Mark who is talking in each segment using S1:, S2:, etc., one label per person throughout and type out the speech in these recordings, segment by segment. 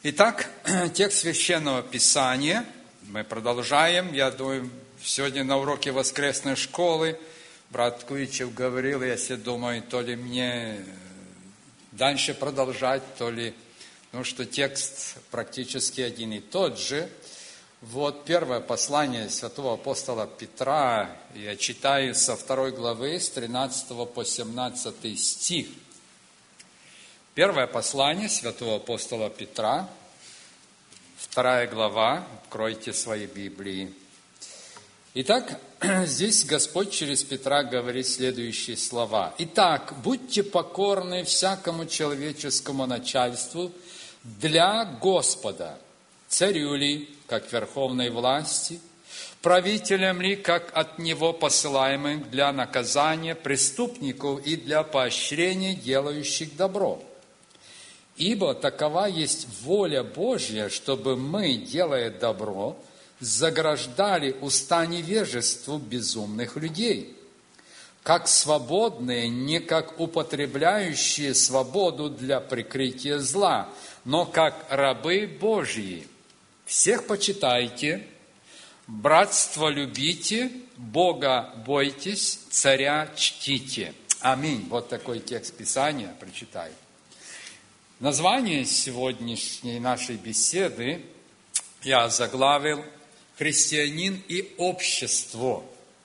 S1: Итак, текст Священного Писания. Мы продолжаем. Я думаю, сегодня на уроке воскресной школы брат Куичев говорил, я себе думаю, то ли мне дальше продолжать, то ли... Потому что текст практически один и тот же. Вот первое послание святого апостола Петра. Я читаю со 2 главы, с 13 по 17 стих. Первое послание святого апостола Петра, 2 глава, откройте свои Библии. Итак, здесь Господь через Петра говорит следующие слова. «Итак, будьте покорны всякому человеческому начальству для Господа, царю ли, как верховной власти, правителям ли, как от Него посылаемым для наказания преступников и для поощрения делающих добро. Ибо такова есть воля Божья, чтобы мы, делая добро, заграждали уста невежеству безумных людей, как свободные, не как употребляющие свободу для прикрытия зла, но как рабы Божьи. Всех почитайте, братство любите, Бога бойтесь, царя чтите». Аминь. Вот такой текст Писания прочитаю. Название сегодняшней нашей беседы я заглавил «Христианин и общество».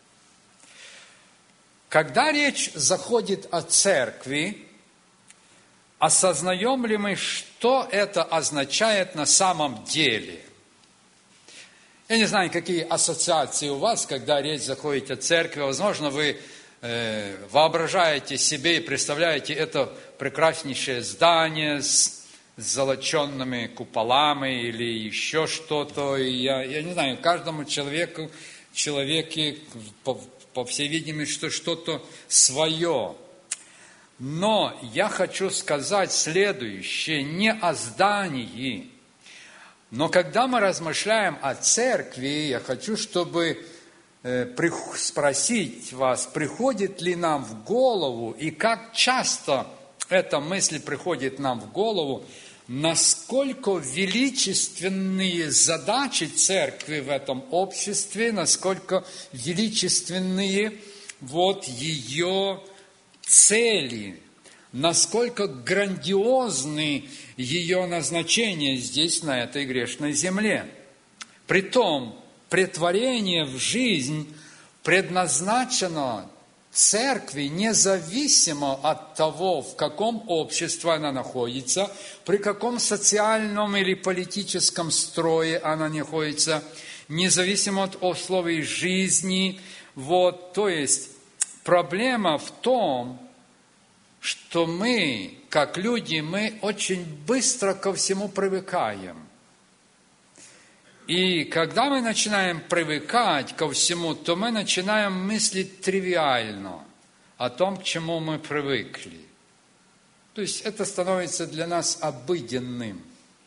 S1: Когда речь заходит о церкви, осознаем ли мы, что это означает на самом деле? Я не знаю, какие ассоциации у вас, когда речь заходит о церкви. Возможно, вы воображаете себе и представляете это прекраснейшее здание с золоченными куполами или еще что-то. И я не знаю, каждому человеке, по всей видимости, что-то свое. Но я хочу сказать следующее, не о здании, но когда мы размышляем о церкви, я хочу, чтобы спросить вас, приходит ли нам в голову, и как часто эта мысль приходит нам в голову, насколько величественные задачи церкви в этом обществе, насколько величественные ее цели, насколько грандиозны ее назначения здесь, на этой грешной земле. Притом, претворение в жизнь предназначено церкви независимо от того, в каком обществе она находится, при каком социальном или политическом строе она находится, независимо от условий жизни. То есть проблема в том, что мы, как люди, мы очень быстро ко всему привыкаем. И когда мы начинаем привыкать ко всему, то мы начинаем мыслить тривиально о том, к чему мы привыкли. То есть это становится для нас обыденным.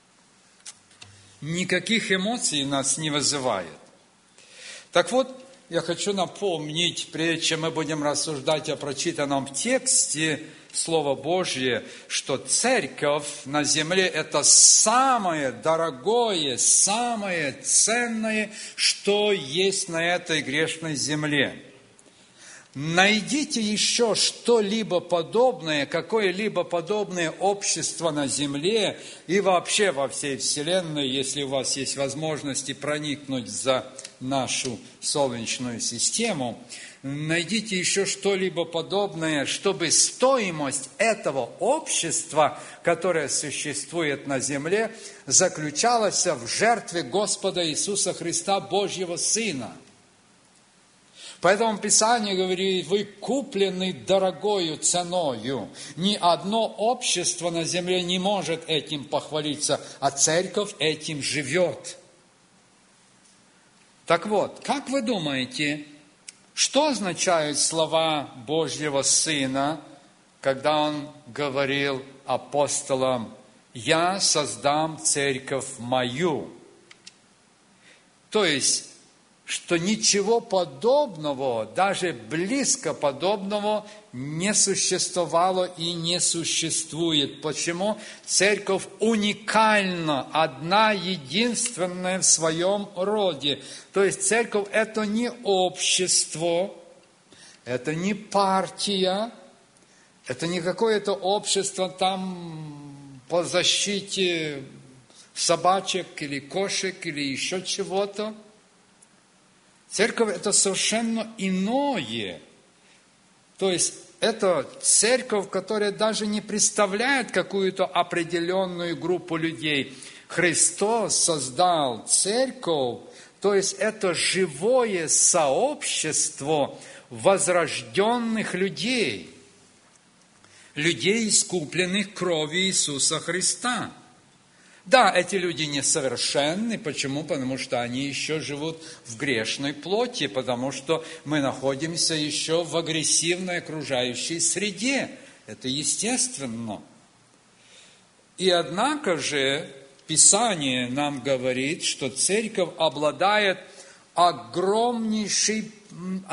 S1: Никаких эмоций нас не вызывает. Так вот, я хочу напомнить, прежде чем мы будем рассуждать о прочитанном тексте Слова Божье, что церковь на земле – это самое дорогое, самое ценное, что есть на этой грешной земле. Найдите еще что-либо подобное, какое-либо подобное общество на земле и вообще во всей вселенной, если у вас есть возможности проникнуть за нашу Солнечную систему, найдите еще что-либо подобное, чтобы стоимость этого общества, которое существует на земле, заключалась в жертве Господа Иисуса Христа, Божьего Сына. Поэтому Писание говорит, вы куплены дорогою ценою. Ни одно общество на земле не может этим похвалиться, а церковь этим живет. Так вот, как вы думаете, что означают слова Божьего Сына, когда Он говорил апостолам, «Я создам церковь мою»? То есть, что ничего подобного, даже близко подобного, не существовало и не существует. Почему? Церковь уникальна, одна, единственная в своем роде. То есть церковь – это не общество, это не партия, это не какое-то общество там по защите собачек или кошек или еще чего-то. Церковь – это совершенно иное. То есть это церковь, которая даже не представляет какую-то определенную группу людей. Христос создал церковь, то есть это живое сообщество возрожденных людей, людей, искупленных кровью Иисуса Христа. Да, эти люди несовершенны. Почему? Потому что они еще живут в грешной плоти, потому что мы находимся еще в агрессивной окружающей среде. Это естественно. И однако же Писание нам говорит, что церковь обладает огромнейшим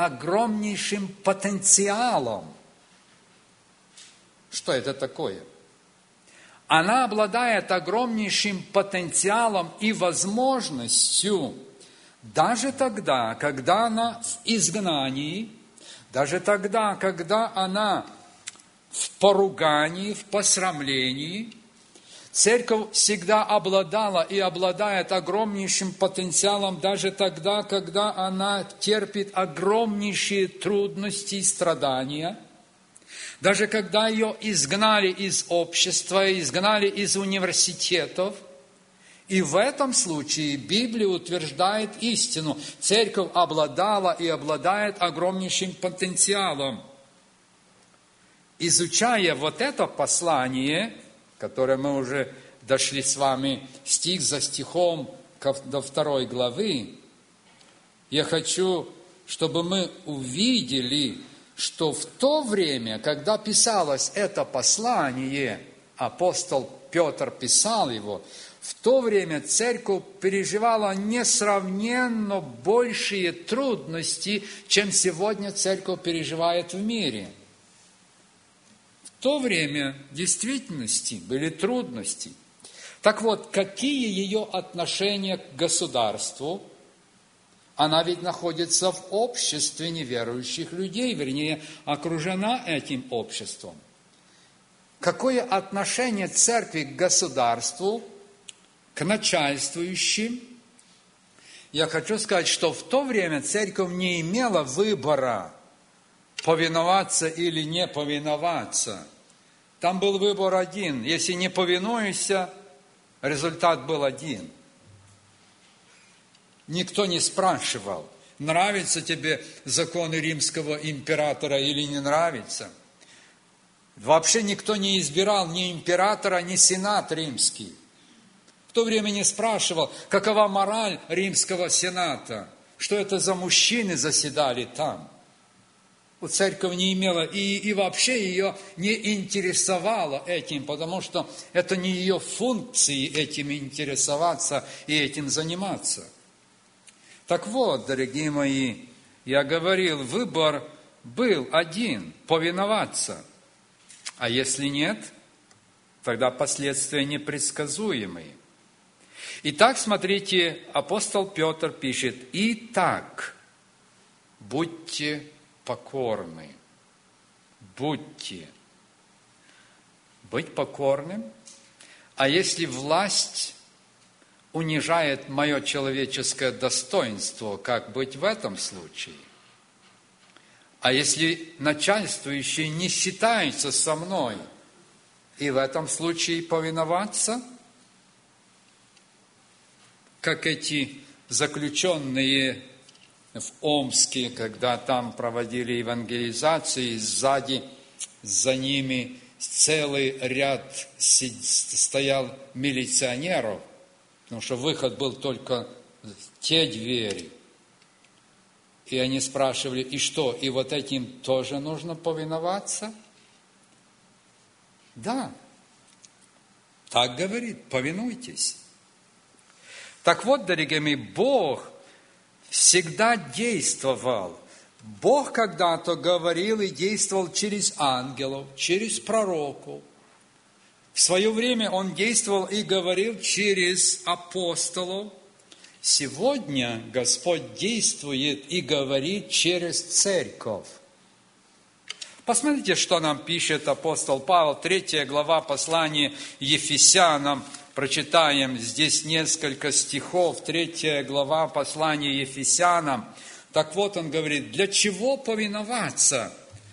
S1: потенциалом. Что это такое? Она обладает огромнейшим потенциалом и возможностью даже тогда, когда она в изгнании, даже тогда, когда она в поругании, в посрамлении. Церковь всегда обладала и обладает огромнейшим потенциалом даже тогда, когда она терпит огромнейшие трудности и страдания. Даже когда ее изгнали из общества, изгнали из университетов. И в этом случае Библия утверждает истину. Церковь обладала и обладает огромнейшим потенциалом. Изучая вот это послание, которое мы уже дошли с вами стих за стихом до 2 главы, я хочу, чтобы мы увидели, что в то время, когда писалось это послание, апостол Петр писал его, в то время церковь переживала несравненно большие трудности, чем сегодня церковь переживает в мире. В то время в действительности были трудности. Так вот, какие ее отношения к государству? Она ведь находится в обществе неверующих людей, вернее, окружена этим обществом. Какое отношение церкви к государству, к начальствующим? Я хочу сказать, что в то время церковь не имела выбора, повиноваться или не повиноваться. Там был выбор один. Если не повинуешься, результат был один. Никто не спрашивал, нравятся тебе законы римского императора или не нравятся. Вообще никто не избирал ни императора, ни сенат римский. В то время не спрашивал, какова мораль римского сената, что это за мужчины заседали там. Церковь не имела и вообще ее не интересовала этим, потому что это не ее функции этим интересоваться и этим заниматься. Так вот, дорогие мои, я говорил, выбор был один – повиноваться. А если нет, тогда последствия непредсказуемые. Итак, смотрите, апостол Петр пишет: «Итак, будьте покорны». Будьте. Быть покорным. А если власть унижает мое человеческое достоинство, как быть в этом случае? А если начальствующий не считается со мной, и в этом случае повиноваться? Как эти заключенные в Омске, когда там проводили евангелизации, сзади за ними целый ряд стоял милиционеров, потому что выход был только те двери. И они спрашивали: и что, и вот этим тоже нужно повиноваться? Да, так говорит, повинуйтесь. Так вот, дорогие мои, Бог всегда действовал. Бог когда-то говорил и действовал через ангелов, через пророков. В свое время Он действовал и говорил через апостолов. Сегодня Господь действует и говорит через церковь. Посмотрите, что нам пишет апостол Павел, 3 глава послания Ефесянам. Прочитаем здесь несколько стихов, 3 глава послания Ефесянам. Так вот, он говорит, для чего повиноваться?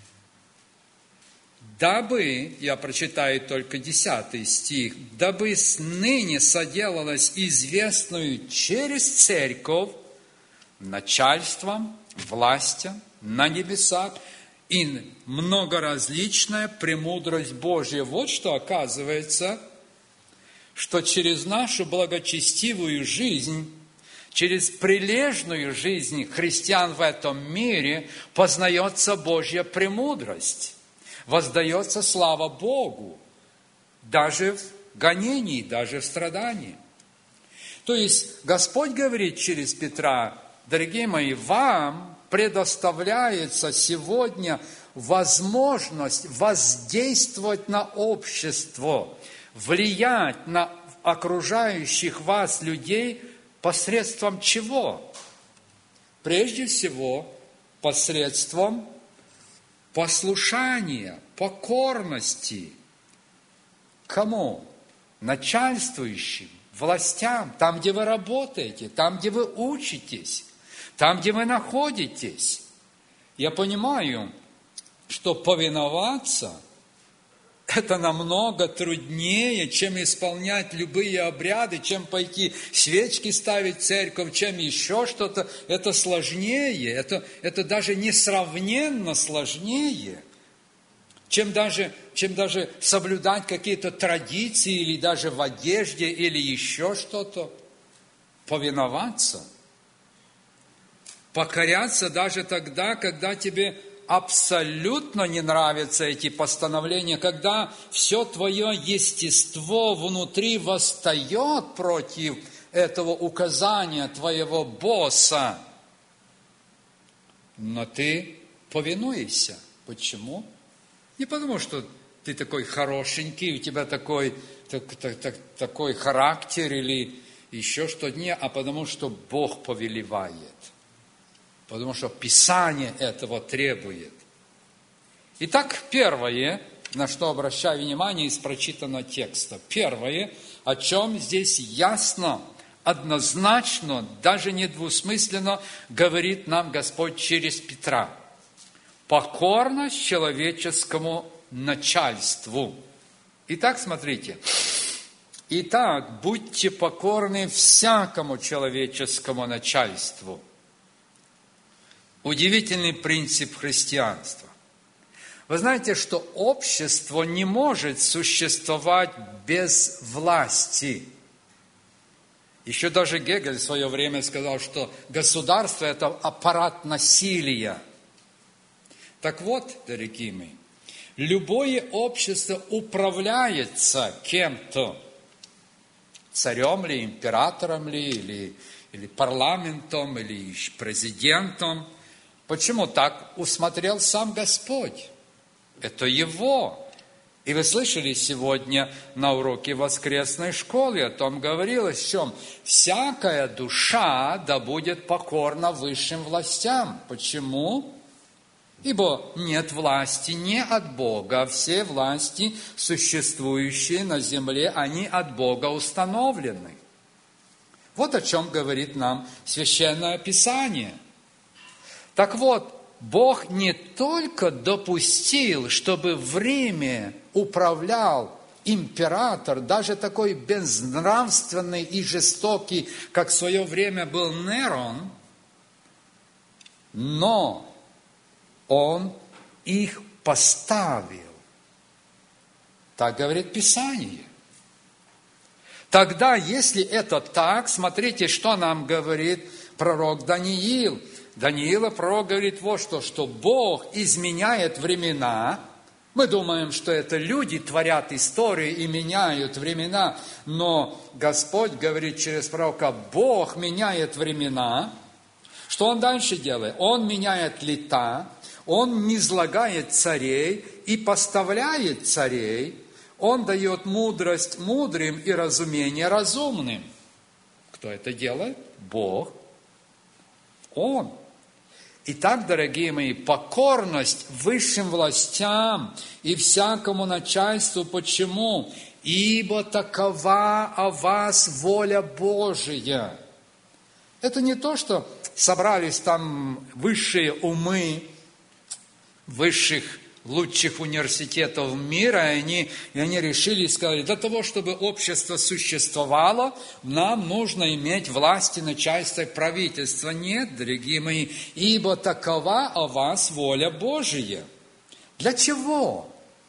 S1: Дабы, я прочитаю только 10 стих, дабы ныне соделалось известную через церковь начальством, властям на небесах и многоразличная премудрость Божья. Вот что оказывается, что через нашу благочестивую жизнь, через прилежную жизнь христиан в этом мире познается Божья премудрость, воздается слава Богу, даже в гонении, даже в страдании. То есть Господь говорит через Петра, дорогие мои, вам предоставляется сегодня возможность воздействовать на общество, влиять на окружающих вас людей посредством чего? Прежде всего, посредством послушания, покорности. Кому? Начальствующим, властям, там, где вы работаете, там, где вы учитесь, там, где вы находитесь. Я понимаю, что повиноваться – это намного труднее, чем исполнять любые обряды, чем пойти свечки ставить в церковь, чем еще что-то. Это сложнее, это даже несравненно сложнее, чем даже соблюдать какие-то традиции, или даже в одежде, или еще что-то. Повиноваться, покоряться даже тогда, когда тебе абсолютно не нравятся эти постановления, когда все твое естество внутри восстает против этого указания твоего босса. Но ты повинуешься. Почему? Не потому, что ты такой хорошенький, у тебя такой характер или еще что-то, не, а потому, что Бог повелевает. Потому что Писание этого требует. Итак, первое, на что обращаю внимание из прочитанного текста. Первое, о чем здесь ясно, однозначно, даже недвусмысленно говорит нам Господь через Петра. Покорность человеческому начальству. Итак, смотрите. Итак, будьте покорны всякому человеческому начальству. Удивительный принцип христианства. Вы знаете, что общество не может существовать без власти. Еще даже Гегель в свое время сказал, что государство – это аппарат насилия. Так вот, дорогие мои, любое общество управляется кем-то, царем ли, императором ли, или парламентом, или президентом. Почему так усмотрел сам Господь? Это Его. И вы слышали сегодня на уроке воскресной школы, о том говорилось, в чем всякая душа да будет покорна высшим властям. Почему? Ибо нет власти не от Бога, а все власти, существующие на земле, они от Бога установлены. Вот о чем говорит нам Священное Писание. Так вот, Бог не только допустил, чтобы в Риме управлял император, даже такой безнравственный и жестокий, как в свое время был Нерон, но Он их поставил. Так говорит Писание. Тогда, если это так, смотрите, что нам говорит пророк Даниил. Даниила пророк говорит вот что Бог изменяет времена. Мы думаем, что это люди творят истории и меняют времена, но Господь говорит через пророка, Бог меняет времена, Что он дальше делает? Он меняет лета, он низлагает царей и поставляет царей, он дает мудрость мудрым и разумение разумным. Кто это делает? Бог. Он. Итак, дорогие мои, покорность высшим властям и всякому начальству. Почему? Ибо такова о вас воля Божия. Это не то, что собрались там высшие умы высших, лучших университетов мира, и они решили и сказали, для того, чтобы общество существовало, нам нужно иметь власть и начальство и правительство. Нет, дорогие мои, ибо такова о вас воля Божия. Для чего?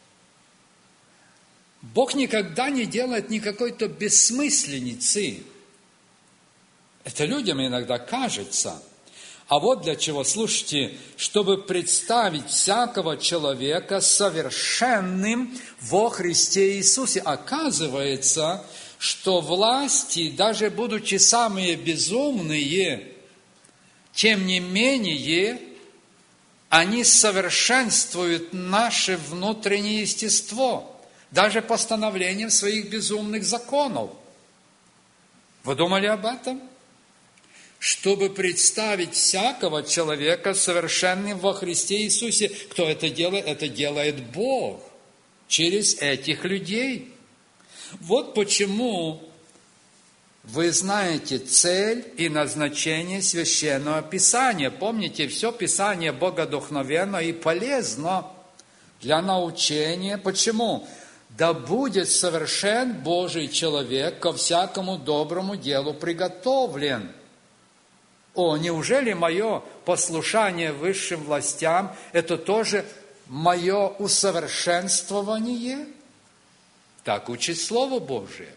S1: Бог никогда не делает никакой-то бессмысленицы. Это людям иногда кажется. А вот для чего, слушайте, чтобы представить всякого человека совершенным во Христе Иисусе. Оказывается, что власти, даже будучи самые безумные, тем не менее, они совершенствуют наше внутреннее естество, даже постановлением своих безумных законов. Вы думали об этом? Чтобы представить всякого человека совершенным во Христе Иисусе. Кто это делает? Это делает Бог через этих людей. Вот почему вы знаете цель и назначение Священного Писания. Помните, все Писание богодухновенно и полезно для научения. Почему? Да будет совершен Божий человек, ко всякому доброму делу приготовлен. О, неужели мое послушание высшим властям – это тоже мое усовершенствование? Так учит Слово Божие.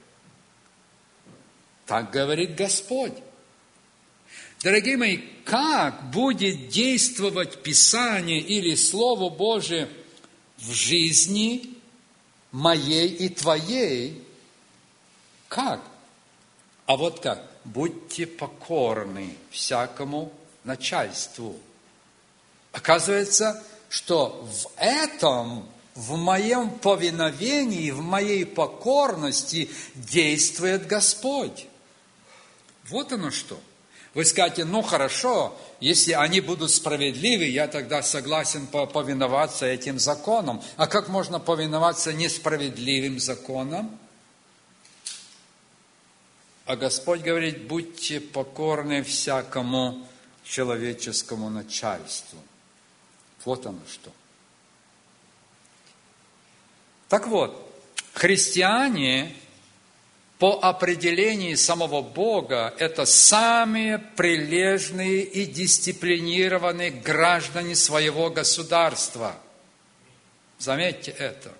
S1: Так говорит Господь. Дорогие мои, как будет действовать Писание или Слово Божие в жизни моей и твоей? Как? А вот как? Будьте покорны всякому начальству. Оказывается, что в этом, в моем повиновении, в моей покорности действует Господь. Вот оно что. Вы скажете, ну хорошо, если они будут справедливы, я тогда согласен повиноваться этим законам. А как можно повиноваться несправедливым законам? А Господь говорит, будьте покорны всякому человеческому начальству. Вот оно что. Так вот, христиане по определению самого Бога это самые прилежные и дисциплинированные граждане своего государства. Заметьте это.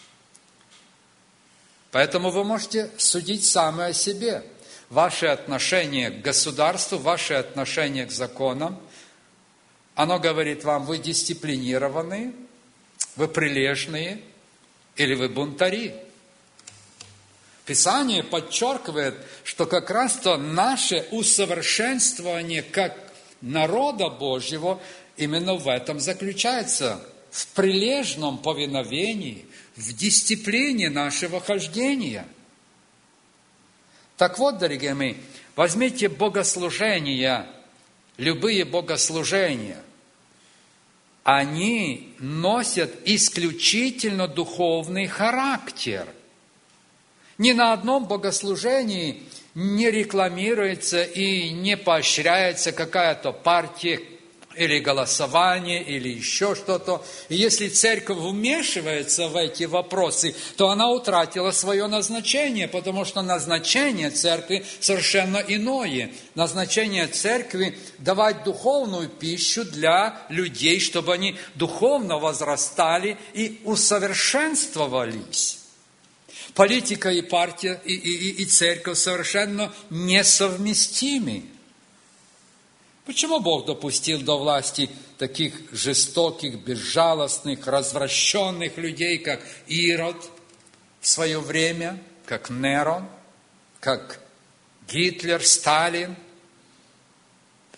S1: Поэтому вы можете судить сами о себе. Ваше отношение к государству, ваше отношение к законам, оно говорит вам, вы дисциплинированные, вы прилежные или вы бунтари. Писание подчеркивает, что как раз-то наше усовершенствование как народа Божьего именно в этом заключается, в прилежном повиновении, в дисциплине нашего хождения. Так вот, дорогие мои, возьмите богослужения, любые богослужения. Они носят исключительно духовный характер. Ни на одном богослужении не рекламируется и не поощряется какая-то партия или голосование, или еще что-то. И если церковь вмешивается в эти вопросы, то она утратила свое назначение, потому что назначение церкви совершенно иное. Назначение церкви – давать духовную пищу для людей, чтобы они духовно возрастали и усовершенствовались. Политика и партия, и церковь совершенно несовместимы. Почему Бог допустил до власти таких жестоких, безжалостных, развращенных людей, как Ирод в свое время, как Нерон, как Гитлер, Сталин?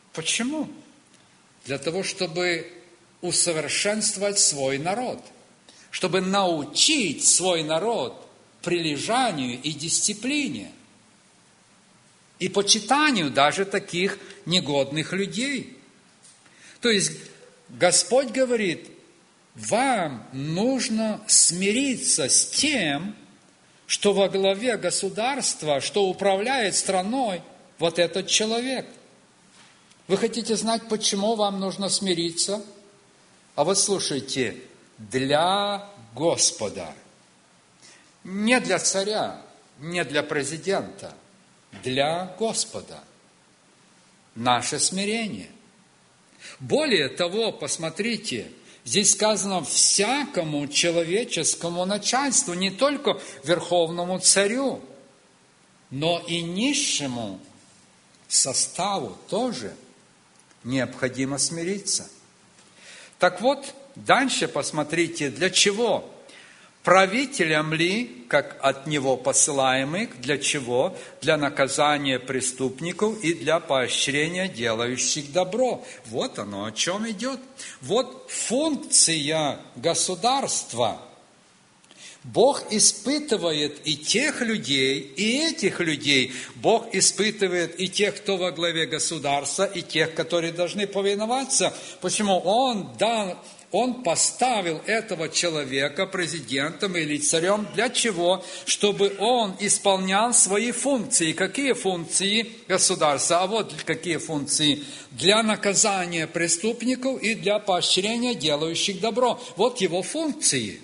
S1: Почему? Для того, чтобы усовершенствовать свой народ, чтобы научить свой народ прилежанию и дисциплине, и почитанию даже таких негодных людей. То есть Господь говорит, вам нужно смириться с тем, что во главе государства, что управляет страной вот этот человек. Вы хотите знать, почему вам нужно смириться? А вот слушайте, для Господа. Не для царя, не для президента, для Господа. Наше смирение. Более того, посмотрите, здесь сказано всякому человеческому начальству, не только верховному царю, но и низшему составу тоже необходимо смириться. Так вот, дальше посмотрите, для чего? Правителям ли, как от него посылаемых, для чего? Для наказания преступников и для поощрения делающих добро. Вот оно, о чем идет. Вот функция государства. Бог испытывает и тех людей, и этих людей. Бог испытывает и тех, кто во главе государства, и тех, которые должны повиноваться. Почему? Он поставил этого человека президентом или царем. Для чего? Чтобы он исполнял свои функции. Какие функции государства? А вот какие функции. Для наказания преступников и для поощрения делающих добро. Вот его функции.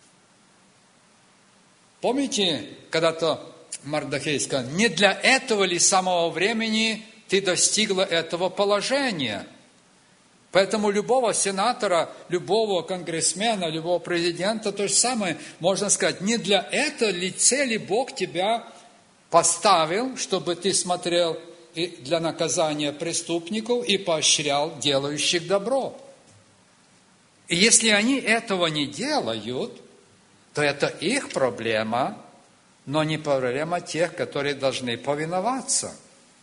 S1: Помните, когда-то Мардохей сказал, не для этого ли самого времени ты достигла этого положения? Поэтому любого сенатора, любого конгрессмена, любого президента, то же самое можно сказать, не для этой ли цели Бог тебя поставил, чтобы ты смотрел и для наказания преступников и поощрял делающих добро. И если они этого не делают, то это их проблема, но не проблема тех, которые должны повиноваться.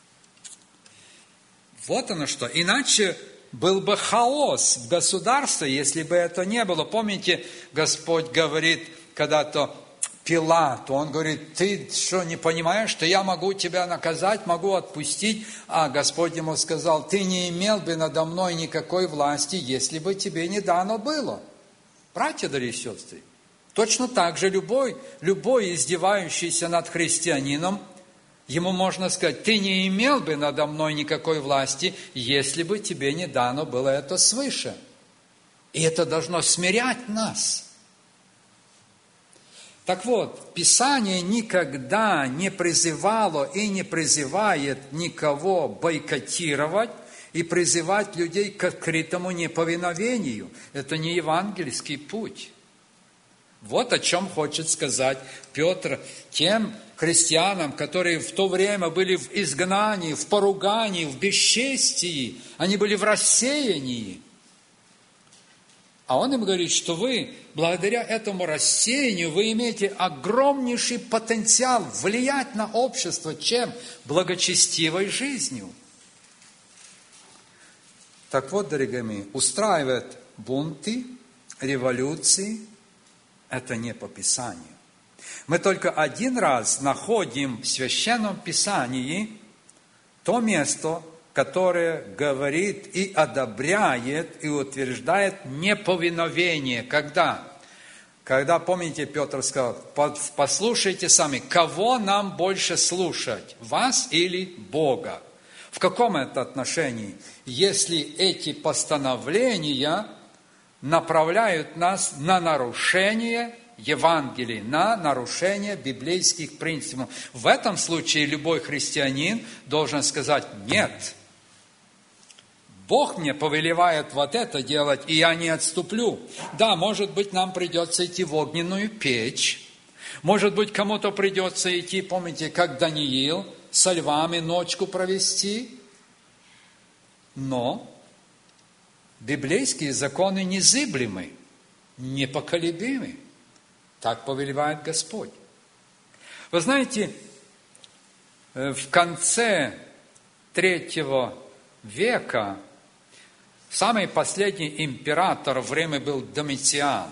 S1: Вот оно что. Иначе был бы хаос в государстве, если бы это не было. Помните, Господь говорит когда-то Пилату, он говорит, ты что, не понимаешь, что я могу тебя наказать, могу отпустить? А Господь ему сказал, ты не имел бы надо мной никакой власти, если бы тебе не дано было. Братья, дорогие сестры, точно так же любой издевающийся над христианином, ему можно сказать, ты не имел бы надо мной никакой власти, если бы тебе не дано было это свыше. И это должно смирять нас. Так вот, Писание никогда не призывало и не призывает никого бойкотировать и призывать людей к открытому неповиновению. Это не евангельский путь. Вот о чем хочет сказать Петр тем христианам, которые в то время были в изгнании, в поругании, в бесчестии, они были в рассеянии. А он им говорит, что вы, благодаря этому рассеянию, вы имеете огромнейший потенциал влиять на общество, чем благочестивой жизнью. Так вот, дорогие мои, устраивать бунты, революции, это не по Писанию. Мы только один раз находим в Священном Писании то место, которое говорит и одобряет, и утверждает неповиновение. Когда? Когда, помните, Петр сказал, послушайте сами, кого нам больше слушать, вас или Бога? В каком это отношении? Если эти постановления направляют нас на нарушение Евангелия, на нарушение библейских принципов. В этом случае любой христианин должен сказать «нет». Бог мне повелевает вот это делать, и я не отступлю. Да, может быть, нам придется идти в огненную печь. Может быть, кому-то придется идти, помните, как Даниил, со львами ночку провести. Но библейские законы незыблемы, непоколебимы. Так повелевает Господь. Вы знаете, в конце 3 века самый последний император в Риме был Домициан.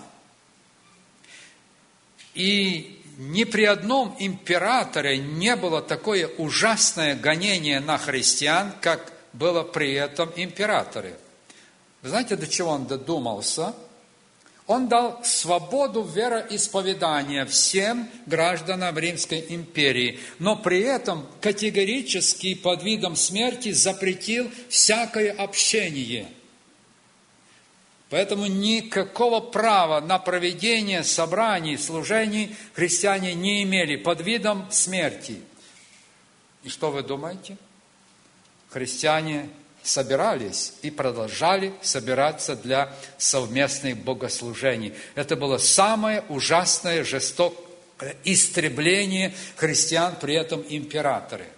S1: И ни при одном императоре не было такое ужасное гонение на христиан, как было при этом императоре. Вы знаете, до чего он додумался? Он дал свободу вероисповедания всем гражданам Римской империи, но при этом категорически под видом смерти запретил всякое общение. Поэтому никакого права на проведение собраний, служений христиане не имели под видом смерти. И что вы думаете? Христиане собирались и продолжали собираться для совместных богослужений. Это было самое ужасное, жестокое истребление христиан при этом императоре.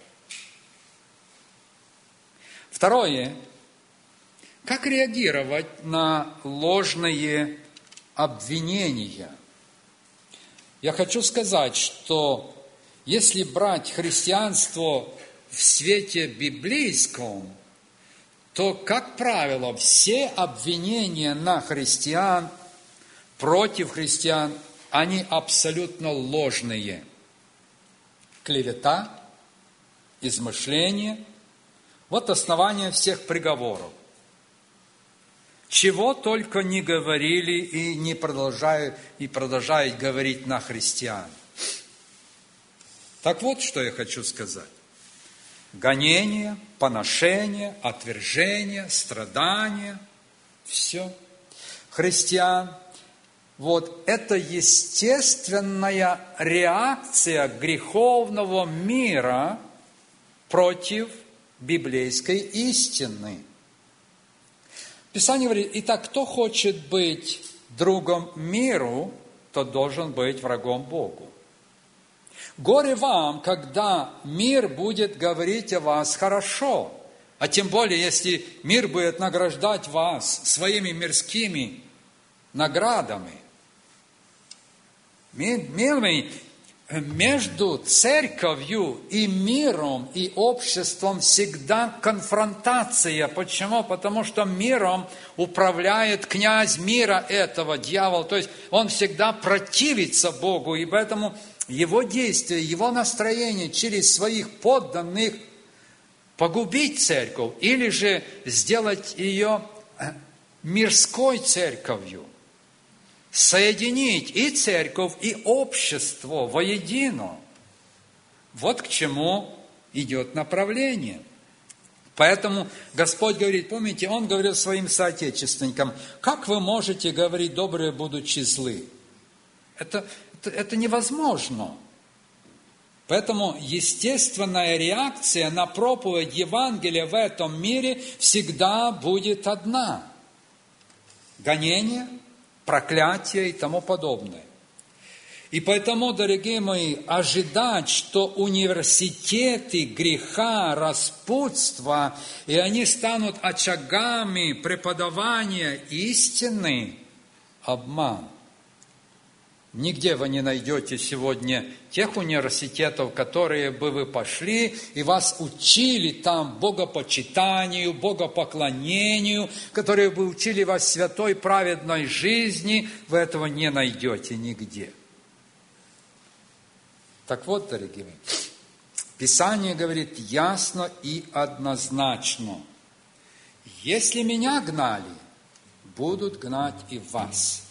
S1: Второе. Как реагировать на ложные обвинения? Я хочу сказать, что если брать христианство в свете библейском, то, как правило, все обвинения на христиан, против христиан, они абсолютно ложные. Клевета, измышление – вот основание всех приговоров. Чего только не говорили и не продолжают говорить на христиан. Так вот, что я хочу сказать. Гонение, поношение, отвержение, страдания, все. Христиан, вот это естественная реакция греховного мира против библейской истины. Писание говорит, итак, кто хочет быть другом миру, тот должен быть врагом Богу. Горе вам, когда мир будет говорить о вас хорошо, а тем более, если мир будет награждать вас своими мирскими наградами. Милый, между церковью и миром, и обществом всегда конфронтация. Почему? Потому что миром управляет князь мира этого, дьявол. То есть он всегда противится Богу, и поэтому его действия, его настроение через своих подданных погубить церковь или же сделать ее мирской церковью. Соединить и церковь, и общество воедино. Вот к чему идет направление. Поэтому Господь говорит, помните, Он говорил своим соотечественникам, как вы можете говорить доброе, будучи злы? Это невозможно. Поэтому естественная реакция на проповедь Евангелия в этом мире всегда будет одна. Гонение, проклятие и тому подобное. И поэтому, дорогие мои, ожидать, что университеты греха, распутства, и они станут очагами преподавания истины, обман. Нигде вы не найдете сегодня тех университетов, которые бы вы пошли, и вас учили там богопочитанию, богопоклонению, которые бы учили вас святой праведной жизни. Вы этого не найдете нигде. Так вот, дорогие мои, Писание говорит ясно и однозначно. Если меня гнали, будут гнать и вас.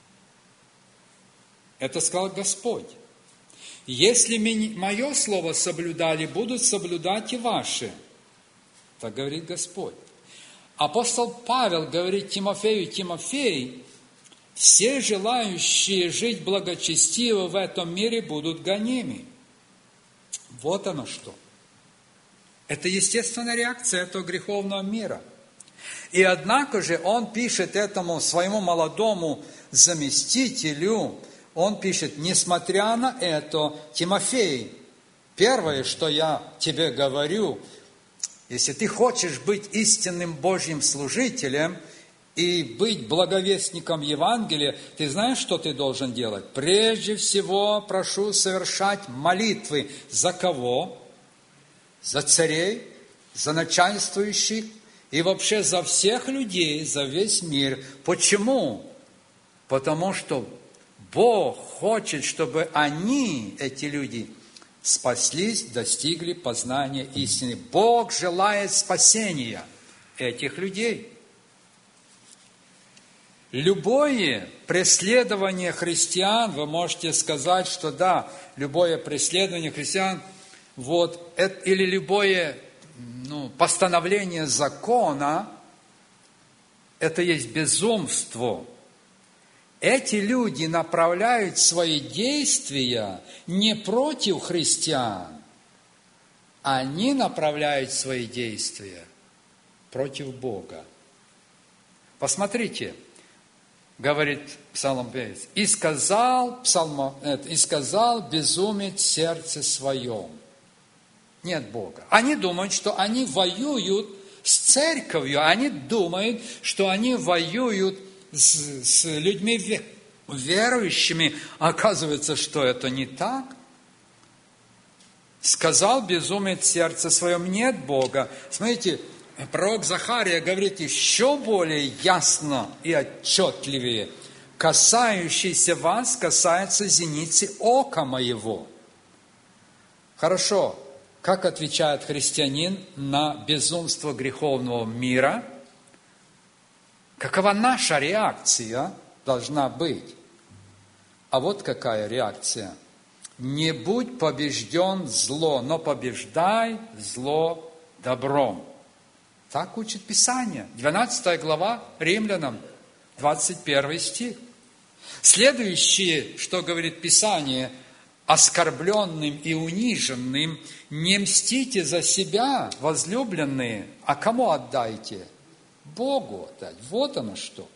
S1: Это сказал Господь. Если мое слово соблюдали, будут соблюдать и ваши. Так говорит Господь. Апостол Павел говорит Тимофею, Тимофей, все желающие жить благочестиво в этом мире будут гонимы. Вот оно что. Это естественная реакция этого греховного мира. И однако же он пишет этому своему молодому заместителю, он пишет, несмотря на это, Тимофей, первое, что я тебе говорю, если ты хочешь быть истинным Божьим служителем и быть благовестником Евангелия, ты знаешь, что ты должен делать? Прежде всего, прошу совершать молитвы. За кого? За царей, за начальствующих и вообще за всех людей, за весь мир. Почему? Потому что Бог хочет, чтобы они, эти люди, спаслись, достигли познания истины. Бог желает спасения этих людей. Любое преследование христиан, вы можете сказать, что да, любое преследование христиан, или любое постановление закона, это есть безумство. Эти люди направляют свои действия не против христиан, они направляют свои действия против Бога. Посмотрите, говорит псалмопевец, и сказал безумец в сердце своем. Нет Бога. Они думают, что они воюют с церковью, они думают, что они воюют с людьми верующими. Оказывается, что это не так. Сказал безумец в сердце своем, нет Бога. Смотрите, пророк Захария говорит еще более ясно и отчетливее. Касающийся вас, касается зеницы ока моего. Хорошо. Как отвечает христианин на безумство греховного мира? Какова наша реакция должна быть? А вот какая реакция. Не будь побежден зло, но побеждай зло добром. Так учит Писание. 12 глава Римлянам, 21 стих. Следующее, что говорит Писание, оскорбленным и униженным, не мстите за себя, возлюбленные, а кому отдайте? Богу отдать. Вот оно что.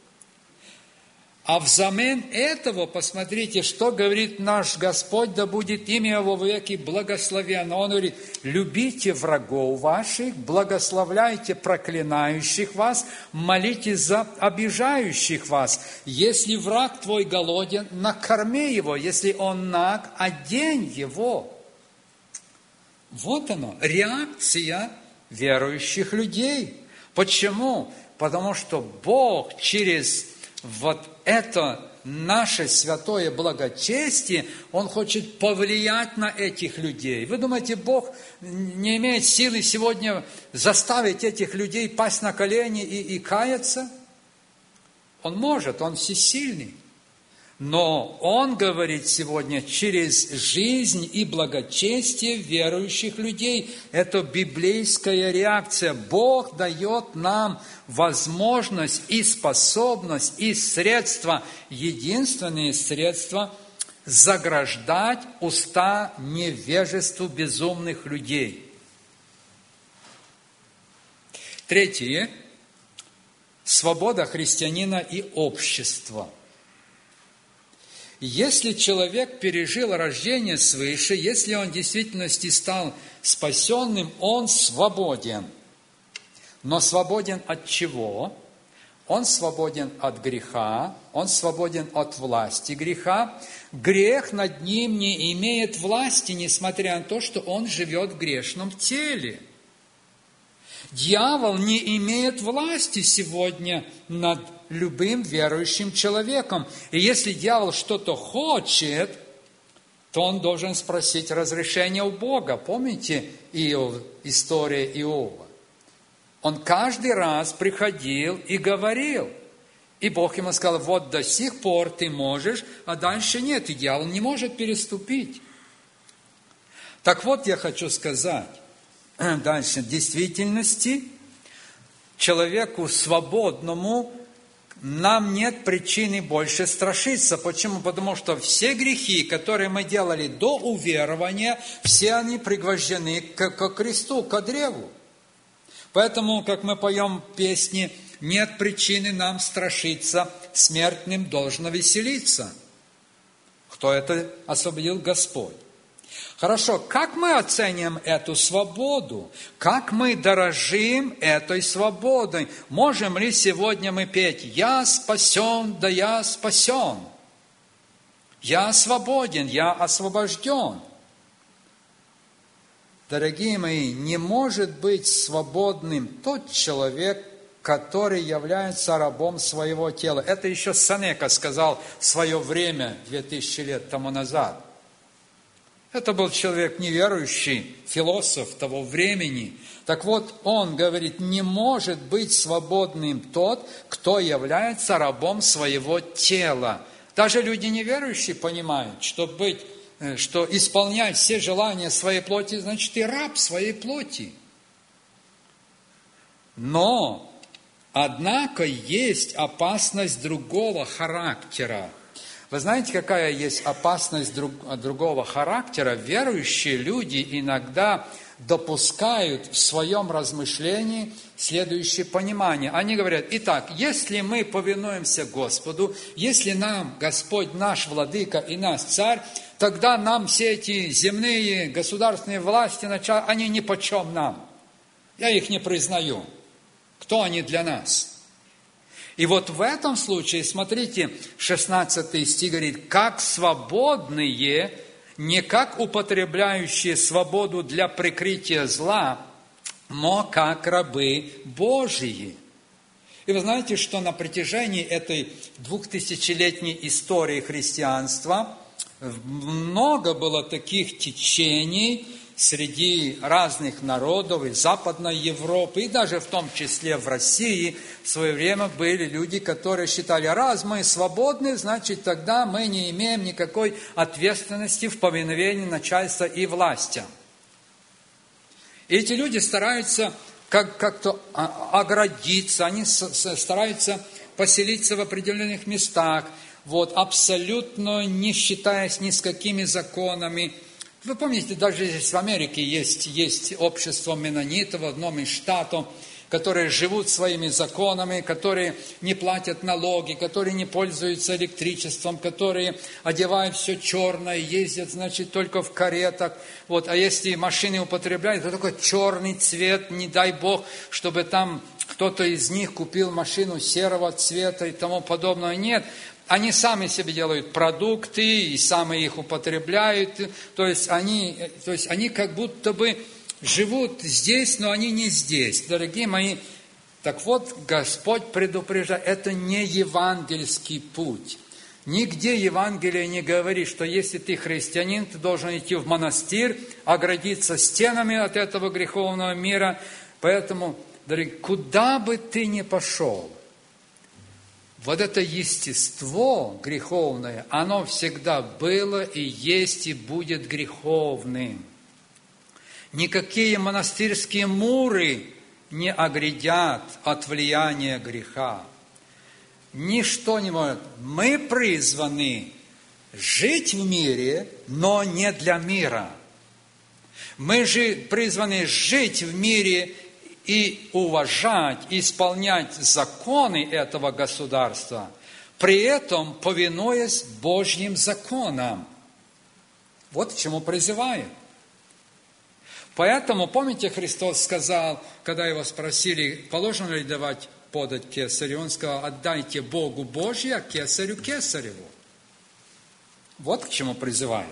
S1: А взамен этого, посмотрите, что говорит наш Господь, да будет имя Его веки благословенно. Он говорит, любите врагов ваших, благословляйте проклинающих вас, молитесь за обижающих вас. Если враг твой голоден, накорми его, если он наг, одень его. Вот оно, реакция верующих людей. Почему? Потому что Бог через это наше святое благочестие, Он хочет повлиять на этих людей. Вы думаете, Бог не имеет силы сегодня заставить этих людей пасть на колени и каяться? Он может, Он всесильный. Но Он говорит сегодня через жизнь и благочестие верующих людей. Это библейская реакция. Бог дает нам возможность и способность, и средства, единственные средства заграждать уста невежеству безумных людей. Третье. Свобода христианина и общества. Если человек пережил рождение свыше, если он в действительности стал спасенным, он свободен. Но свободен от чего? Он свободен от греха, он свободен от власти греха. Грех над ним не имеет власти, несмотря на то, что он живет в грешном теле. Дьявол не имеет власти сегодня над любым верующим человеком. И если дьявол что-то хочет, то он должен спросить разрешения у Бога. Помните история Иова? Он каждый раз приходил и говорил. И Бог ему сказал, вот до сих пор ты можешь, а дальше нет. И дьявол не может переступить. Так вот, я хочу сказать. Дальше. В действительности, человеку свободному нам нет причины больше страшиться. Почему? Потому что все грехи, которые мы делали до уверования, все они пригвождены к кресту, к древу. Поэтому, как мы поем в песне, нет причины нам страшиться, смертным должно веселиться. Кто это освободил? Господь. Хорошо, как мы оценим эту свободу? Как мы дорожим этой свободой? Можем ли сегодня мы петь «Я спасен, да я спасен», «Я свободен, я освобожден»? Дорогие мои, не может быть свободным тот человек, который является рабом своего тела. Это еще Сенека сказал в свое время, 2000 лет тому назад. Это был человек неверующий, философ того времени. Так вот, он говорит, не может быть свободным тот, кто является рабом своего тела. Даже люди неверующие понимают, что исполнять все желания своей плоти, значит, и раб своей плоти. Но, однако, есть опасность другого характера. Вы знаете, какая есть опасность другого характера? Верующие люди иногда допускают в своем размышлении следующее понимание. Они говорят, итак, если мы повинуемся Господу, если нам Господь наш Владыка и наш Царь, тогда нам все эти земные государственные власти, они нипочем нам. Я их не признаю. Кто они для нас? И вот в этом случае, смотрите, 16 стих говорит, как свободные, не как употребляющие свободу для прикрытия зла, но как рабы Божьи. И вы знаете, что на протяжении этой 2000-летней истории христианства много было таких течений среди разных народов из Западной Европы, и даже в том числе в России в свое время были люди, которые считали, раз мы свободны, значит, тогда мы не имеем никакой ответственности в повиновении начальства и властям. И эти люди стараются как-то оградиться, они стараются поселиться в определенных местах, абсолютно не считаясь ни с какими законами. Вы помните, даже здесь в Америке есть общество меннонитов в одном из штатов, которые живут своими законами, которые не платят налоги, которые не пользуются электричеством, которые одевают все черное, ездят, значит, только в каретах. А если машины употребляют, то только черный цвет, не дай Бог, чтобы там кто-то из них купил машину серого цвета и тому подобное. Нет. Они сами себе делают продукты и сами их употребляют. То есть они как будто бы живут здесь, но они не здесь. Дорогие мои, так вот, Господь предупреждает, это не евангельский путь. Нигде Евангелие не говорит, что если ты христианин, ты должен идти в монастырь, оградиться стенами от этого греховного мира. Поэтому, дорогие, куда бы ты ни пошел, это естество греховное, оно всегда было и есть и будет греховным. Никакие монастырские муры не оградят от влияния греха. Ничто не может. Мы призваны жить в мире, но не для мира. Мы же призваны жить в мире и уважать, исполнять законы этого государства, при этом повинуясь Божьим законам. Вот к чему призывает. Поэтому, помните, Христос сказал, когда его спросили, положено ли давать подать кесарю, он сказал, отдайте Богу Божье, а кесарю кесареву. Вот к чему призывает.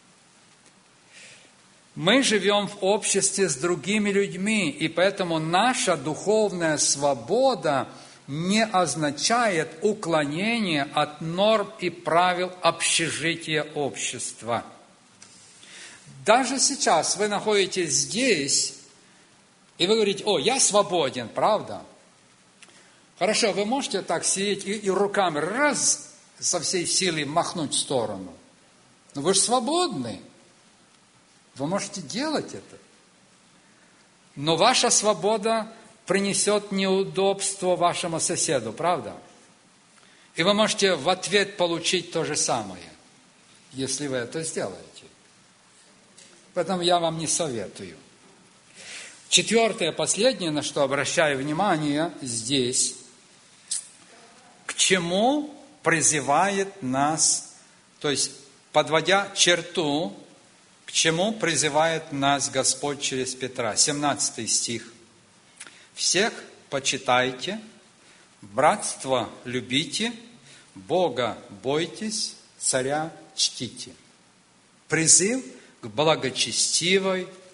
S1: Мы живем в обществе с другими людьми, и поэтому наша духовная свобода не означает уклонение от норм и правил общежития общества. Даже сейчас вы находитесь здесь, и вы говорите, я свободен, правда? Хорошо, вы можете так сидеть и руками раз со всей силой махнуть в сторону. Но вы же свободны. Вы можете делать это. Но ваша свобода принесет неудобство вашему соседу, правда? И вы можете в ответ получить то же самое, если вы это сделаете. Поэтому я вам не советую. Четвертое, последнее, на что обращаю внимание здесь, к чему призывает нас, то есть подводя черту, к чему призывает нас Господь через Петра. 17 стих. «Всех почитайте, братство любите, Бога бойтесь, царя чтите». Призыв к благочестивой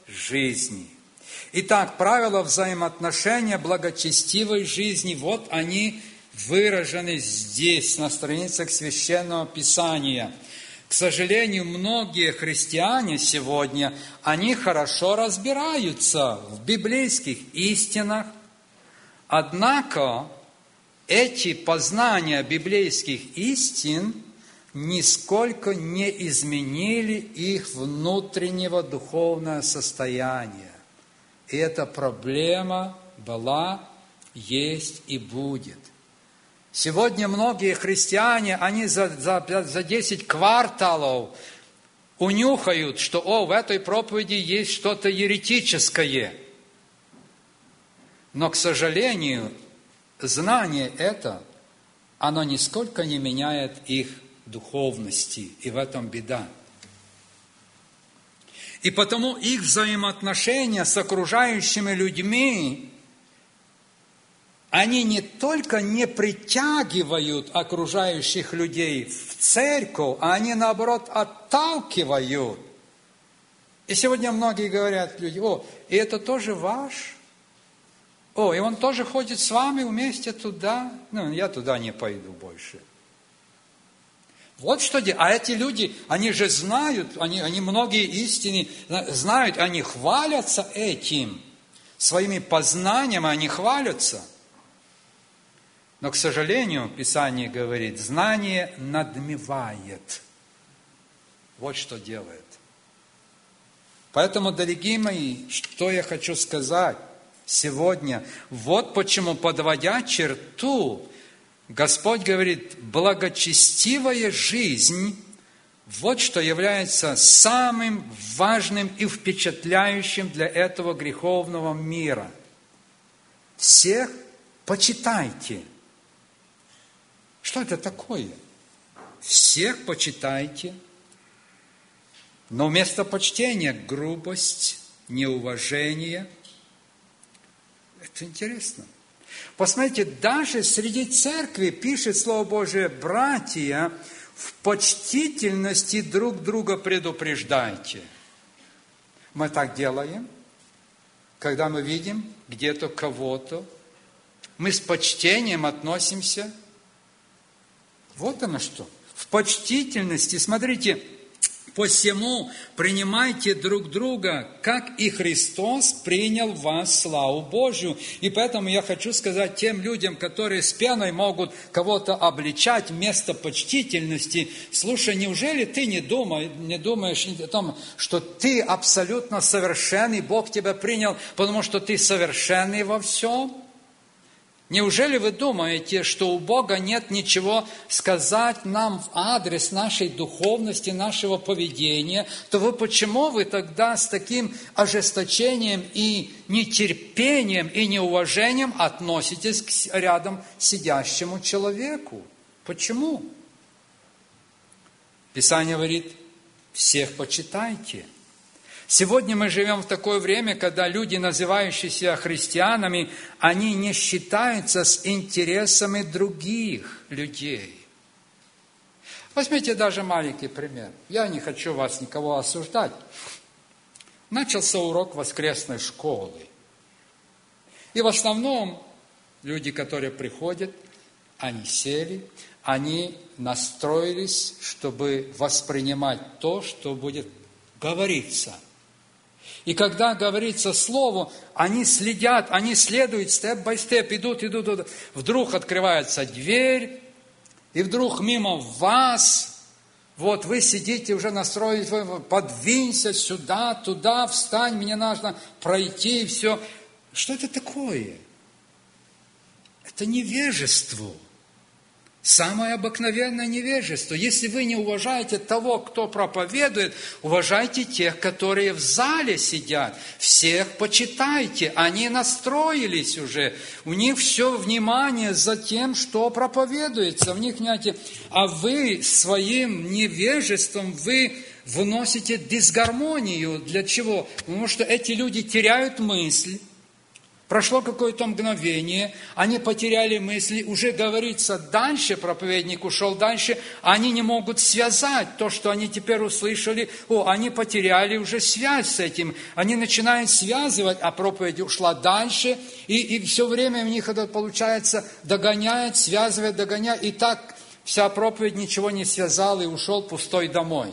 S1: жизни. Итак, правила взаимоотношения благочестивой жизни, вот они выражены здесь, на страницах Священного Писания. К сожалению, многие христиане сегодня, они хорошо разбираются в библейских истинах, однако эти познания библейских истин нисколько не изменили их внутреннего духовного состояния. И эта проблема была, есть и будет. Сегодня многие христиане, они за 10 кварталов унюхают, что в этой проповеди есть что-то еретическое. Но, к сожалению, знание это, оно нисколько не меняет их духовности, и в этом беда. И потому их взаимоотношения с окружающими людьми, они не только не притягивают окружающих людей в церковь, а они, наоборот, отталкивают. И сегодня многие говорят люди: и это тоже ваш? И он тоже ходит с вами вместе туда? Я туда не пойду больше. Вот что делать. А эти люди, они же знают, они многие истины знают, они хвалятся этим, своими познаниями они хвалятся. Но, к сожалению, Писание говорит, знание надмевает. Вот что делает. Поэтому, дорогие мои, что я хочу сказать сегодня? Вот почему, подводя черту, Господь говорит, благочестивая жизнь, вот что является самым важным и впечатляющим для этого греховного мира. Всех почитайте. Что это такое? Всех почитайте, но вместо почтения грубость, неуважение. Это интересно. Посмотрите, даже среди церкви пишет Слово Божие: братья, в почтительности друг друга предупреждайте. Мы так делаем, когда мы видим где-то кого-то, мы с почтением относимся. Вот оно что. В почтительности, смотрите, посему принимайте друг друга, как и Христос принял вас, славу Божью. И поэтому я хочу сказать тем людям, которые с пеной могут кого-то обличать вместо почтительности: слушай, неужели ты не думаешь о том, что ты абсолютно совершенный, Бог тебя принял, потому что ты совершенный во всем? Неужели вы думаете, что у Бога нет ничего сказать нам в адрес нашей духовности, нашего поведения? То почему вы тогда с таким ожесточением и нетерпением и неуважением относитесь к рядом сидящему человеку? Почему? Писание говорит: всех почитайте. Сегодня мы живем в такое время, когда люди, называющиеся христианами, они не считаются с интересами других людей. Возьмите даже маленький пример. Я не хочу вас никого осуждать. Начался урок воскресной школы. И в основном люди, которые приходят, они сели, они настроились, чтобы воспринимать то, что будет говориться. И когда говорится слово, они следят, они следуют степ-бай-степ, идут. Вдруг открывается дверь, и вдруг мимо вас, вот вы сидите, уже настроились, подвинься сюда, туда, встань, мне нужно пройти, и все. Что это такое? Это невежество. Самое обыкновенное невежество. Если вы не уважаете того, кто проповедует, уважайте тех, которые в зале сидят. Всех почитайте. Они настроились уже. У них все внимание за тем, что проповедуется. У них, знаете, а вы своим невежеством, вы вносите дисгармонию. Для чего? Потому что эти люди теряют мысль, Прошло какое-то мгновение, они потеряли мысли, уже говорится дальше, проповедник ушел дальше, они не могут связать то, что они теперь услышали. Они потеряли уже связь с этим. Они начинают связывать, а проповедь ушла дальше, и все время у них это получается догоняет, связывает, догоняет, и так вся проповедь ничего не связала и ушел пустой домой.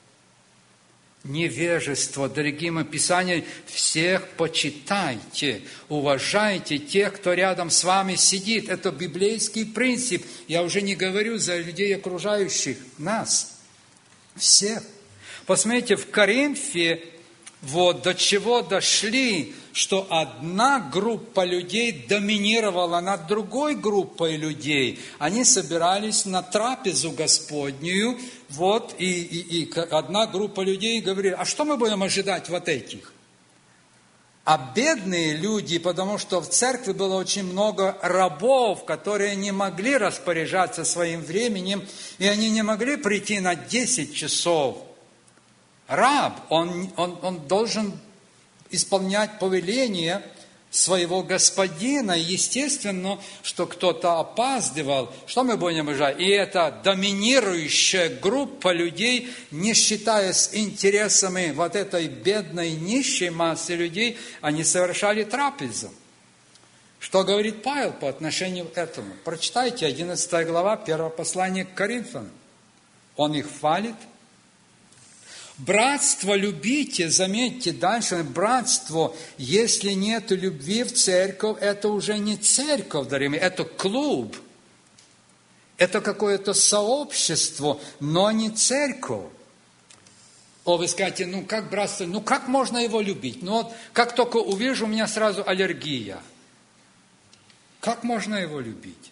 S1: Невежество, дорогие мои, Писание, всех почитайте, уважайте тех, кто рядом с вами сидит. Это библейский принцип. Я уже не говорю за людей, окружающих нас. Всех. Посмотрите, в Коринфе до чего дошли, что одна группа людей доминировала над другой группой людей. Они собирались на трапезу Господнюю, и одна группа людей говорила: а что мы будем ожидать вот этих? А бедные люди, потому что в церкви было очень много рабов, которые не могли распоряжаться своим временем, и они не могли прийти на 10 часов. Раб, он должен исполнять повеление своего господина. Естественно, что кто-то опаздывал. Что мы будем ожидать? И эта доминирующая группа людей, не считаясь интересами вот этой бедной, нищей массы людей, они совершали трапезу. Что говорит Павел по отношению к этому? Прочитайте 11 глава 1 послания к Коринфянам. Он их хвалит. Братство любите, заметьте дальше, братство, если нет любви в церковь, это уже не церковь, дорогие, это клуб, это какое-то сообщество, но не церковь. Вы скажете, как братство, как можно его любить? Как только увижу, у меня сразу аллергия. Как можно его любить?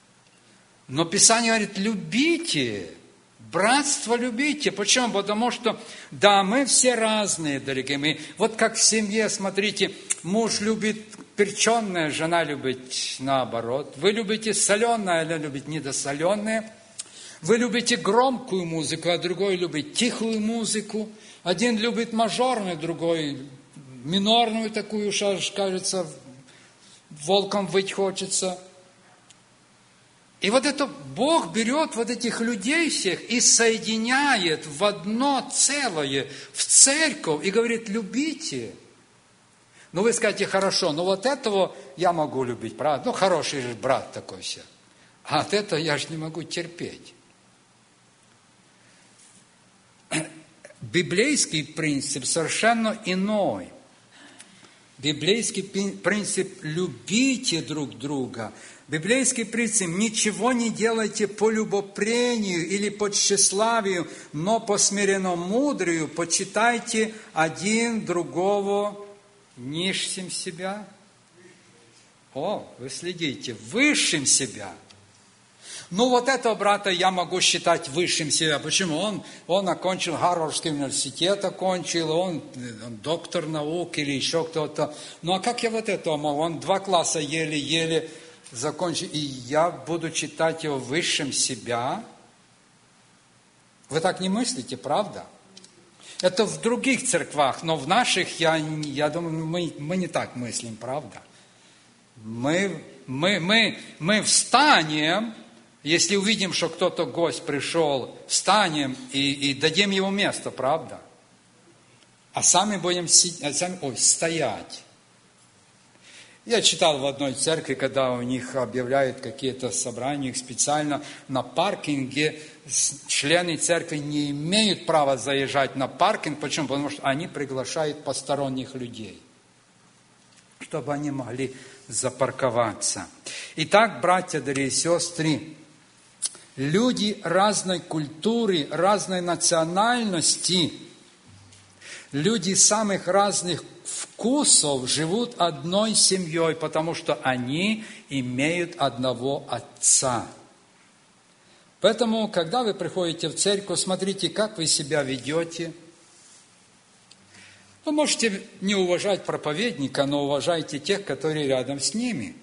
S1: Но Писание говорит, любите. Братство любите. Почему? Потому что, мы все разные, дорогие мои. Вот как в семье, смотрите, муж любит перченое, жена любит наоборот. Вы любите соленое, она любит недосоленое. Вы любите громкую музыку, а другой любит тихую музыку. Один любит мажорную, другой минорную такую, что, кажется, волком выть хочется. И это Бог берет этих людей всех и соединяет в одно целое, в церковь, и говорит, любите. Вы скажете, хорошо, этого я могу любить, правда? Хороший же брат такой все. А от этого я же не могу терпеть. Библейский принцип совершенно иной. Библейский принцип «любите друг друга». Библейский принцип «ничего не делайте по любопрению или по тщеславию, но по смиренному мудрию почитайте один другого низшим себя». Вы следите, высшим себя. Этого брата я могу считать высшим себя. Почему? Он окончил Гарвардский университет, он доктор наук или еще кто-то. А как я этого могу? Он 2 класса еле-еле закончил, и я буду считать его высшим себя? Вы так не мыслите, правда? Это в других церквах, но в наших, я думаю, мы не так мыслим, правда? Мы встанем, если увидим, что кто-то гость пришел, встанем и дадим ему место, правда? А сами будем стоять. Я читал в одной церкви, когда у них объявляют какие-то собрания, их специально на паркинге, члены церкви не имеют права заезжать на паркинг. Почему? Потому что они приглашают посторонних людей, чтобы они могли запарковаться. Итак, братья, дорогие сестры, люди разной культуры, разной национальности, люди самых разных вкусов живут одной семьей, потому что они имеют одного Отца. Поэтому, когда вы приходите в церковь, смотрите, как вы себя ведете. Вы можете не уважать проповедника, но уважайте тех, которые рядом с ними.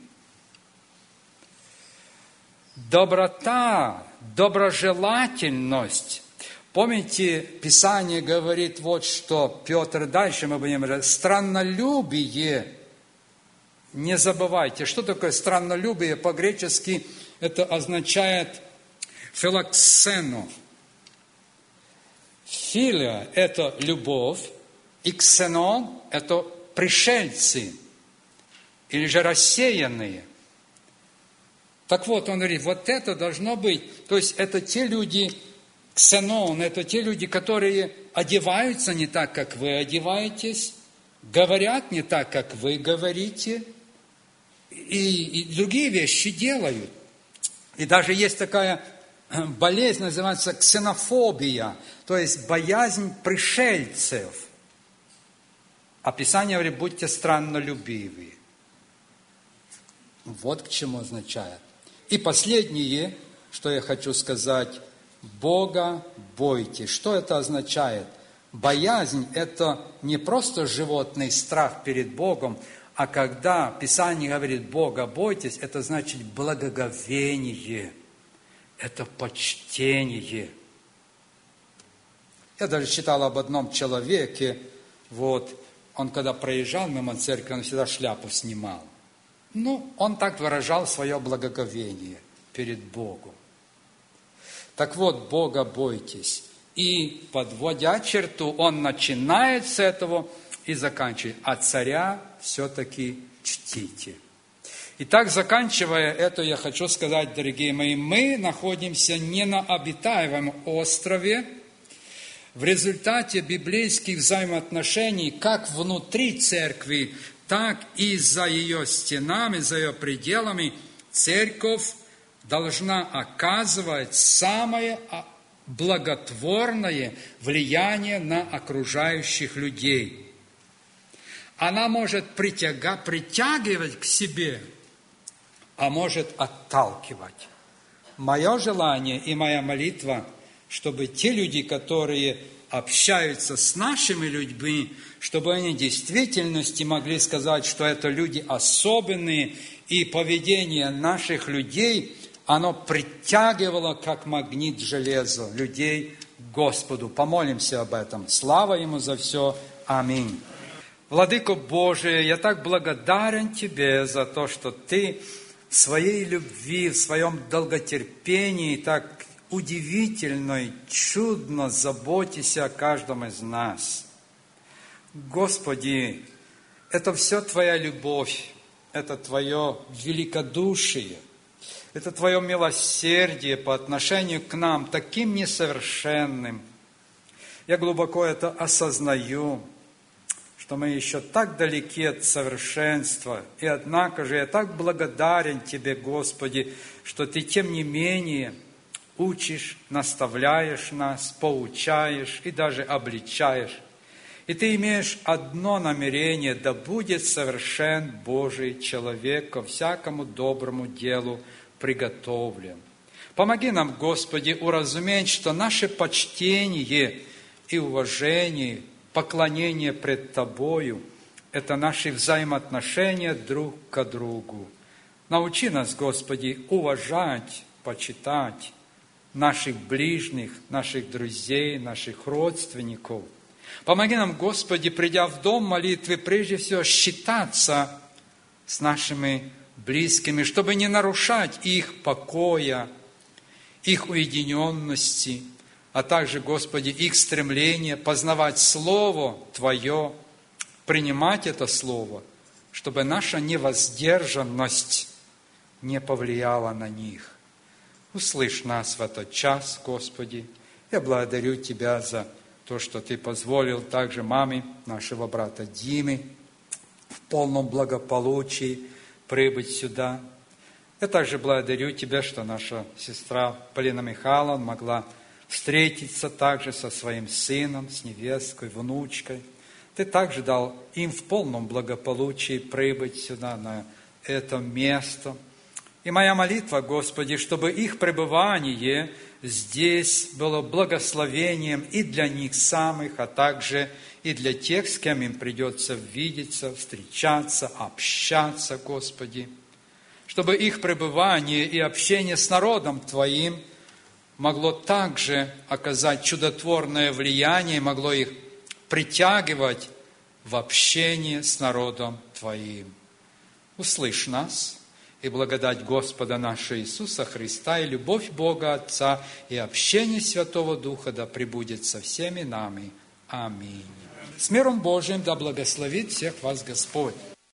S1: Доброта, доброжелательность. Помните, Писание говорит что Петр, дальше мы будем говорить, страннолюбие. Не забывайте, что такое страннолюбие по-гречески? Это означает филоксено. Филия – это любовь, и ксенон – это пришельцы, или же рассеянные. Так вот, он говорит, вот это должно быть, то есть это те люди, ксенон, это те люди, которые одеваются не так, как вы одеваетесь, говорят не так, как вы говорите, и другие вещи делают. И даже есть такая болезнь, называется ксенофобия, то есть боязнь пришельцев. А Писание говорит, будьте страннолюбивы. Вот к чему означает. И последнее, что я хочу сказать, Бога бойтесь. Что это означает? Боязнь – это не просто животный страх перед Богом, а когда Писание говорит «Бога бойтесь», это значит благоговение, это почтение. Я даже читал об одном человеке, он когда проезжал мимо церкви, он всегда шляпу снимал. Он так выражал свое благоговение перед Богом. Так вот, Бога бойтесь. И, подводя черту, он начинает с этого и заканчивает. А царя все-таки чтите. Итак, заканчивая это, я хочу сказать, дорогие мои, мы находимся не на обитаемом острове. В результате библейских взаимоотношений как внутри церкви, так и за ее стенами, за ее пределами, церковь должна оказывать самое благотворное влияние на окружающих людей. Она может притягивать к себе, а может отталкивать. Мое желание и моя молитва, чтобы те люди, которые общаются с нашими людьми, чтобы они в действительности могли сказать, что это люди особенные, и поведение наших людей, оно притягивало, как магнит железо, людей к Господу. Помолимся об этом. Слава Ему за все. Аминь. Владыко Божий, я так благодарен Тебе за то, что Ты в своей любви, в своем долготерпении так удивительно и чудно заботишься о каждом из нас. Господи, это все Твоя любовь, это Твое великодушие, это Твое милосердие по отношению к нам, таким несовершенным. Я глубоко это осознаю, что мы еще так далеки от совершенства. И однако же я так благодарен Тебе, Господи, что Ты, тем не менее, учишь, наставляешь нас, поучаешь и даже обличаешь. И Ты имеешь одно намерение: да будет совершен Божий человек, ко всякому доброму делу приготовлен. Помоги нам, Господи, уразуметь, что наше почтение и уважение, поклонение пред Тобою – это наши взаимоотношения друг к другу. Научи нас, Господи, уважать, почитать наших ближних, наших друзей, наших родственников. Помоги нам, Господи, придя в дом молитвы, прежде всего считаться с нашими близкими, чтобы не нарушать их покоя, их уединенности, а также, Господи, их стремление познавать Слово Твое, принимать это Слово, чтобы наша невоздержанность не повлияла на них. Услышь нас в этот час, Господи. Я благодарю Тебя за то, что Ты позволил также маме нашего брата Димы в полном благополучии прибыть сюда. Я также благодарю Тебя, что наша сестра Полина Михайловна могла встретиться также со своим сыном, с невесткой, внучкой. Ты также дал им в полном благополучии прибыть сюда, на это место. И моя молитва, Господи, чтобы их пребывание здесь было благословением и для них самих, а также и для тех, с кем им придется видеться, встречаться, общаться, Господи. Чтобы их пребывание и общение с народом Твоим могло также оказать чудотворное влияние, могло их притягивать в общение с народом Твоим. услышь нас, и благодать Господа нашего Иисуса Христа, и любовь Бога Отца, и общение Святого Духа да пребудет со всеми нами. Аминь. С миром Божиим да благословит всех вас Господь.